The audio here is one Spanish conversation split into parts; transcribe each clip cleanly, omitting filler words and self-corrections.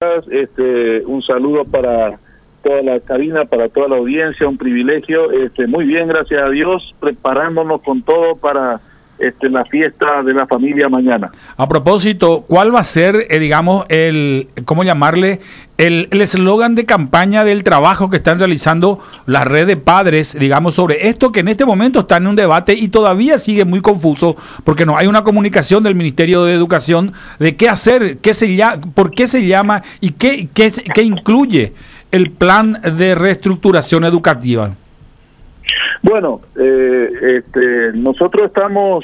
gracias. Un saludo para toda la cabina, para toda la audiencia, un privilegio. Muy bien, gracias a Dios, preparándonos con todo para la fiesta de la familia mañana. A propósito, ¿cuál va a ser, digamos, cómo llamarle, el eslogan de campaña del trabajo que están realizando la red de padres, digamos, sobre esto que en este momento está en un debate y todavía sigue muy confuso porque no hay una comunicación del Ministerio de Educación de qué hacer, por qué se llama y qué incluye el plan de reestructuración educativa? Bueno, nosotros estamos,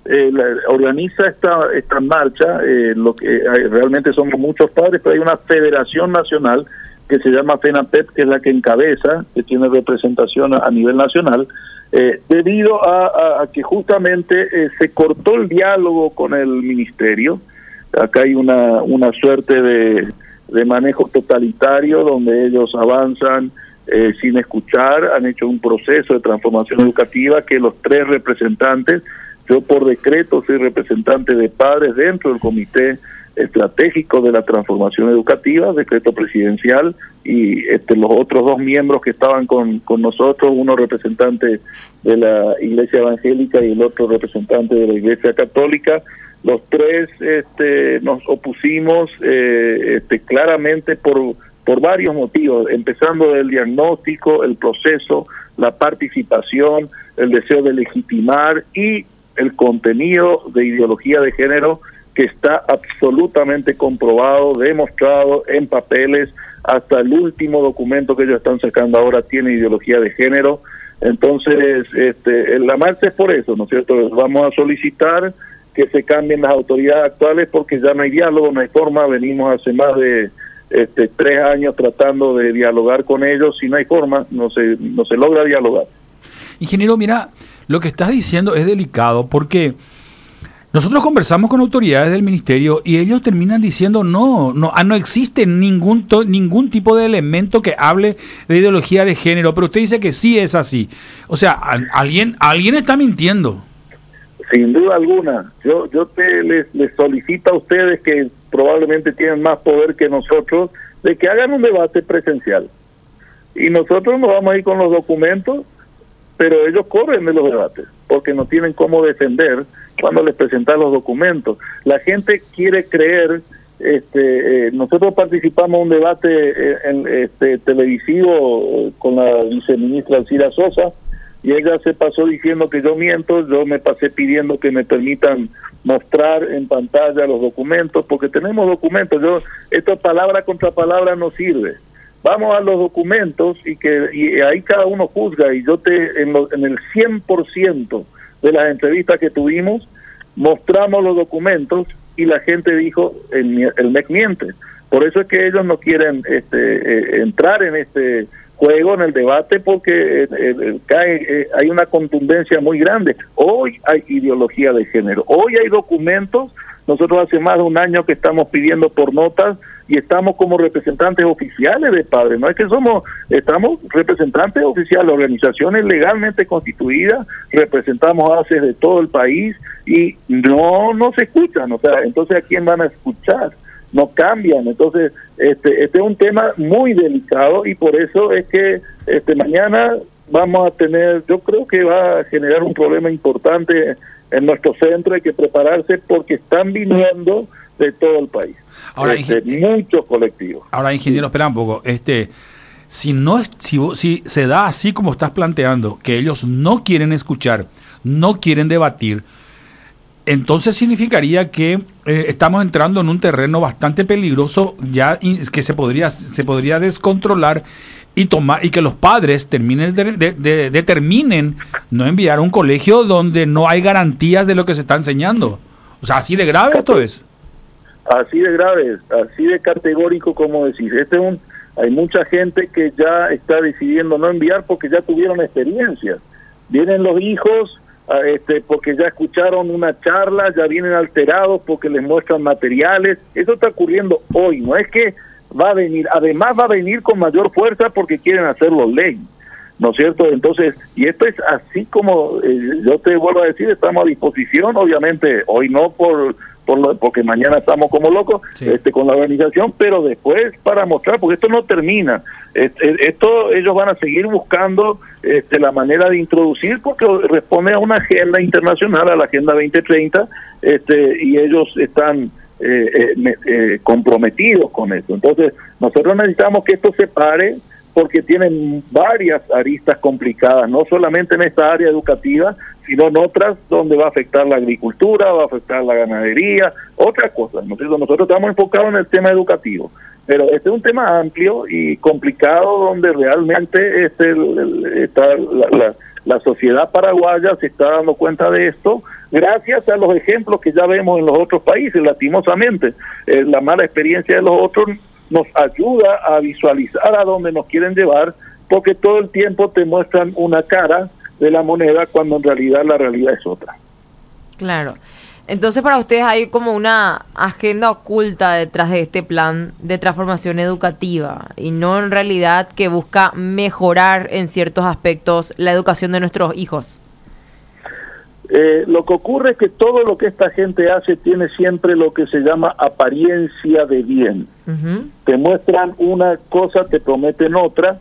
organiza esta marcha, lo que realmente somos muchos padres, pero hay una federación nacional que se llama FENAPEP, que es la que encabeza, que tiene representación a nivel nacional, debido a que justamente se cortó el diálogo con el ministerio. Acá hay una suerte de manejo totalitario donde ellos avanzan sin escuchar, han hecho un proceso de transformación educativa que los tres representantes, yo por decreto soy representante de padres dentro del Comité Estratégico de la Transformación Educativa, decreto presidencial, y los otros dos miembros que estaban con nosotros, uno representante de la Iglesia Evangélica y el otro representante de la Iglesia Católica, los tres nos opusimos claramente por varios motivos, empezando del diagnóstico, el proceso, la participación, el deseo de legitimar y el contenido de ideología de género que está absolutamente comprobado, demostrado en papeles, hasta el último documento que ellos están sacando ahora tiene ideología de género. Entonces, la marcha es por eso, ¿no es cierto? Vamos a solicitar que se cambien las autoridades actuales porque ya no hay diálogo, no hay forma, venimos hace más de 3 años tratando de dialogar con ellos, si no hay forma, no se logra dialogar. Ingeniero, mira, lo que estás diciendo es delicado porque nosotros conversamos con autoridades del ministerio y ellos terminan diciendo no existe ningún tipo de elemento que hable de ideología de género, pero usted dice que sí es así. O sea, alguien está mintiendo. Sin duda alguna, yo les solicito a ustedes que probablemente tienen más poder que nosotros, de que hagan un debate presencial. Y nosotros nos vamos a ir con los documentos, pero ellos corren de los debates, porque no tienen cómo defender cuando les presentan los documentos. La gente quiere creer, nosotros participamos en un debate televisivo con la viceministra Alcira Sosa, y ella se pasó diciendo que yo miento, yo me pasé pidiendo que me permitan mostrar en pantalla los documentos, porque tenemos documentos, esto palabra contra palabra no sirve. Vamos a los documentos y ahí cada uno juzga, y en el 100% de las entrevistas que tuvimos, mostramos los documentos y la gente dijo, el MEC miente. Por eso es que ellos no quieren entrar en este juego, en el debate, porque hay una contundencia muy grande. Hoy hay ideología de género, hoy hay documentos. Nosotros hace más de un año que estamos pidiendo por notas y estamos como representantes oficiales de padres, no es que estamos representantes oficiales, organizaciones legalmente constituidas, representamos ACES de todo el país y no se escuchan, o sea, entonces ¿a quién van a escuchar? No cambian. Entonces este es un tema muy delicado y por eso es que mañana vamos a tener, yo creo que va a generar un problema importante en nuestro centro. Hay que prepararse porque están viniendo de todo el país. Ahora, muchos colectivos. Ahora, ingeniero, espera un poco. Si se da así como estás planteando, que ellos no quieren escuchar, no quieren debatir, entonces significaría que estamos entrando en un terreno bastante peligroso, ya que se podría descontrolar y que los padres determinen no enviar a un colegio donde no hay garantías de lo que se está enseñando. O sea, así de grave esto es. Así de grave, así de categórico como decís. Hay mucha gente que ya está decidiendo no enviar porque ya tuvieron experiencias. Vienen los hijos porque ya escucharon una charla, ya vienen alterados porque les muestran materiales. Eso está ocurriendo hoy, no es que va a venir, además va a venir con mayor fuerza porque quieren hacerlo ley, ¿no es cierto? Entonces, y esto es así como yo te vuelvo a decir, estamos a disposición, obviamente, hoy no por porque mañana estamos como locos con la organización, pero después para mostrar, porque esto no termina. Esto ellos van a seguir buscando la manera de introducir, porque responde a una agenda internacional, a la Agenda 2030, y ellos están comprometidos con eso. Entonces, nosotros necesitamos que esto se pare, porque tienen varias aristas complicadas, no solamente en esta área educativa, sino en otras donde va a afectar la agricultura, va a afectar la ganadería, otras cosas. Nosotros estamos enfocados en el tema educativo, pero este es un tema amplio y complicado, donde realmente está la sociedad paraguaya se está dando cuenta de esto, gracias a los ejemplos que ya vemos en los otros países. Lastimosamente, la mala experiencia de los otros nos ayuda a visualizar a dónde nos quieren llevar, porque todo el tiempo te muestran una cara de la moneda cuando en realidad la realidad es otra. Claro. Entonces, para ustedes hay como una agenda oculta detrás de este plan de transformación educativa, y no en realidad que busca mejorar en ciertos aspectos la educación de nuestros hijos. Lo que ocurre es que todo lo que esta gente hace tiene siempre lo que se llama apariencia de bien. Te muestran una cosa, te prometen otra,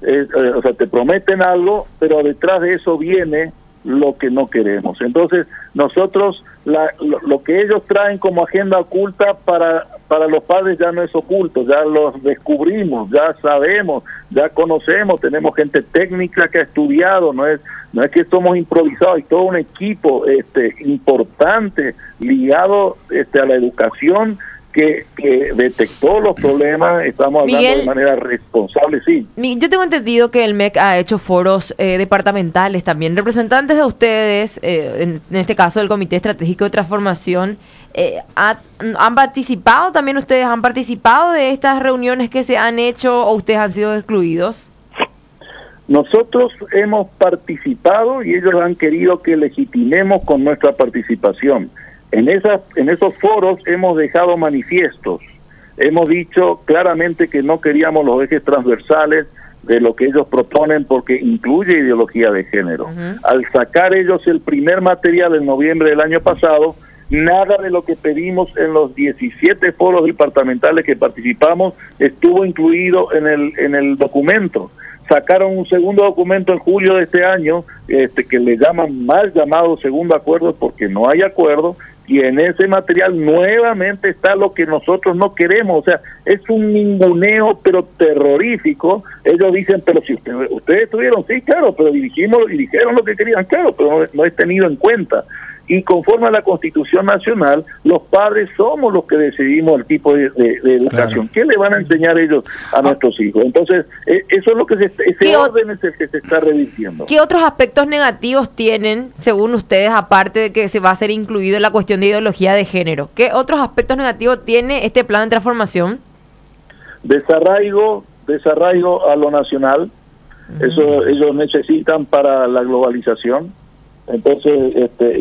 o sea, te prometen algo, pero detrás de eso viene lo que no queremos. Entonces, nosotros, lo que ellos traen como agenda oculta para los padres ya no es oculto, ya los descubrimos, ya sabemos, ya conocemos, tenemos gente técnica que ha estudiado, no es que somos improvisados, hay todo un equipo importante ligado a la educación que detectó los problemas. Estamos hablando, Miguel, de manera responsable, sí. Yo tengo entendido que el MEC ha hecho foros departamentales también. Representantes de ustedes, en este caso del Comité Estratégico de Transformación, ¿han participado también ustedes? ¿Han participado de estas reuniones que se han hecho o ustedes han sido excluidos? Nosotros hemos participado y ellos han querido que legitimemos con nuestra participación. En esos foros hemos dejado manifiestos, hemos dicho claramente que no queríamos los ejes transversales de lo que ellos proponen, porque incluye ideología de género. Al sacar ellos el primer material en noviembre del año pasado, nada de lo que pedimos en los 17 foros departamentales que participamos estuvo incluido en el documento. Sacaron un segundo documento en julio de este año, que le llaman mal llamado segundo acuerdo, porque no hay acuerdo, y en ese material nuevamente está lo que nosotros no queremos. O sea, es un ninguneo, pero terrorífico. Ellos dicen, pero si ustedes estuvieron, sí, claro, pero dijeron lo que querían, claro, pero no es tenido en cuenta. Y conforme a la Constitución Nacional, los padres somos los que decidimos el tipo de educación. Claro. ¿Qué le van a enseñar ellos a nuestros hijos? Entonces, eso es lo que ese orden es el que se está revirtiendo. ¿Qué otros aspectos negativos tienen, según ustedes, aparte de que se va a ser incluido en la cuestión de ideología de género? ¿Qué otros aspectos negativos tiene este plan de transformación? Desarraigo a lo nacional. Eso ellos necesitan para la globalización. Entonces,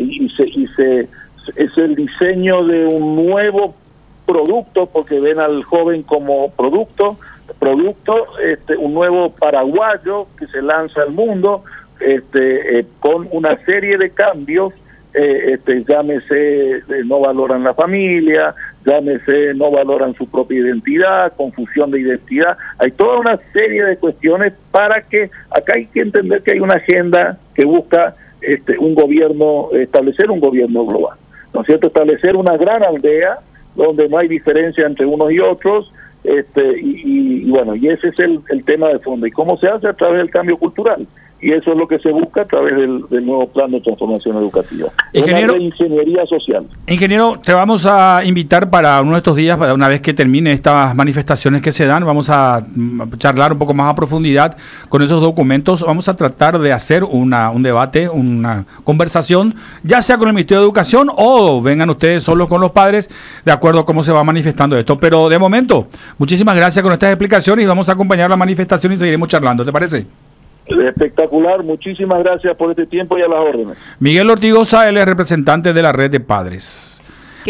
es el diseño de un nuevo producto, porque ven al joven como producto, un nuevo paraguayo que se lanza al mundo, con una serie de cambios, llámese no valoran la familia, llámese no valoran su propia identidad, confusión de identidad. Hay toda una serie de cuestiones para que, acá hay que entender que hay una agenda que busca establecer un gobierno global, ¿no es cierto? Establecer una gran aldea donde no hay diferencia entre unos y otros, y bueno, y ese es el tema de fondo. ¿Y cómo se hace? A través del cambio cultural. Y eso es lo que se busca a través del nuevo plan de transformación educativa. Ingeniero, una ingeniería social. Ingeniero, te vamos a invitar para uno de estos días, una vez que termine estas manifestaciones que se dan, vamos a charlar un poco más a profundidad con esos documentos. Vamos a tratar de hacer un debate, una conversación, ya sea con el Ministerio de Educación o vengan ustedes solos con los padres, de acuerdo a cómo se va manifestando esto. Pero de momento, muchísimas gracias con estas explicaciones y vamos a acompañar la manifestación y seguiremos charlando. ¿Te parece? Espectacular, muchísimas gracias por este tiempo y a las órdenes. Miguel Ortigosa, él es representante de la Red de Padres.